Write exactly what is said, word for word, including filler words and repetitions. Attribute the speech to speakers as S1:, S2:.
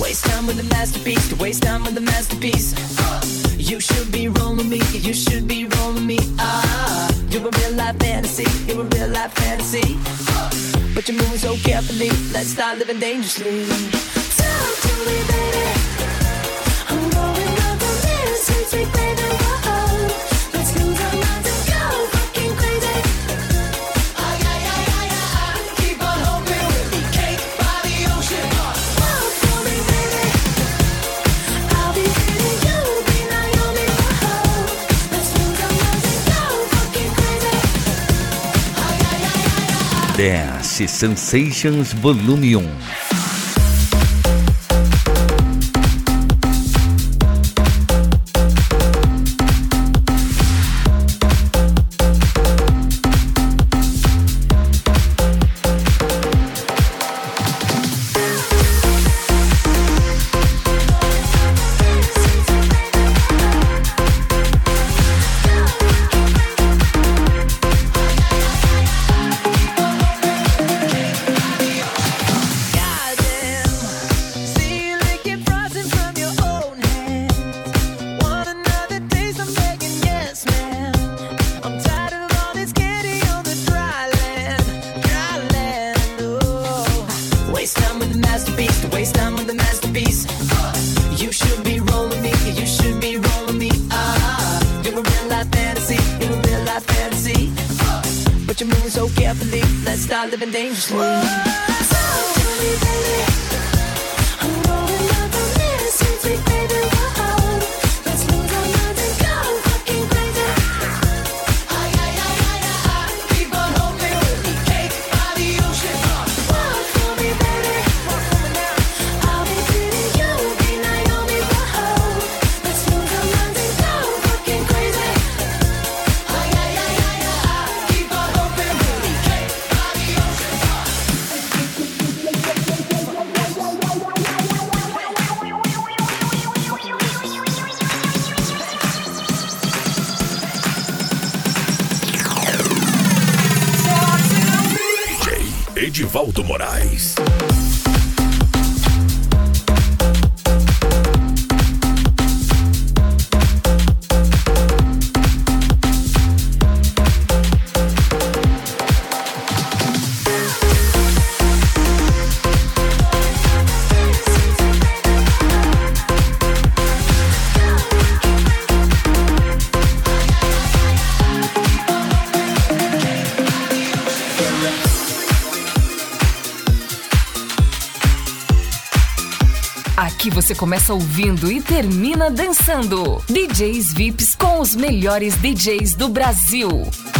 S1: Waste time with the masterpiece, to waste time with the masterpiece. You should be rolling me, you should be rolling me. Ah, you're a real life fantasy, you're a real life fantasy. But you're moving so carefully, let's start living dangerously. Talk to me, baby. I'm going up on this, sweet, sweet baby. Whoa, let's lose our minds and go fucking crazy. Ay, ay, ay, ay, ay, keep on hoping we'll be cake by the ocean. Walk for me, baby. I'll be pretty, you'll be Naomi. Whoa, let's lose our minds and go fucking crazy. Ay, ay, ay, ay, ay.
S2: Dance Sensations Volume um. Living dangerously. Talk to me, baby. I'm rolling up on this, sweet, sweet baby. Whoa, let's lose our minds and go fucking crazy. Ay, ay, ay, ay, ay, keep on hoping we'll be cake by the ocean. Walk for me, baby. Walk for me now. I'll be pretty, you'll be Naomi. Whoa, let's lose our minds and go fucking crazy. Ay, ay, ay, ay, ay, keep on hoping we'll be cake.
S3: D J Edivaldo Moraes.
S4: Aqui você começa ouvindo e termina dançando. D Js V I Ps com os melhores D Js do Brasil.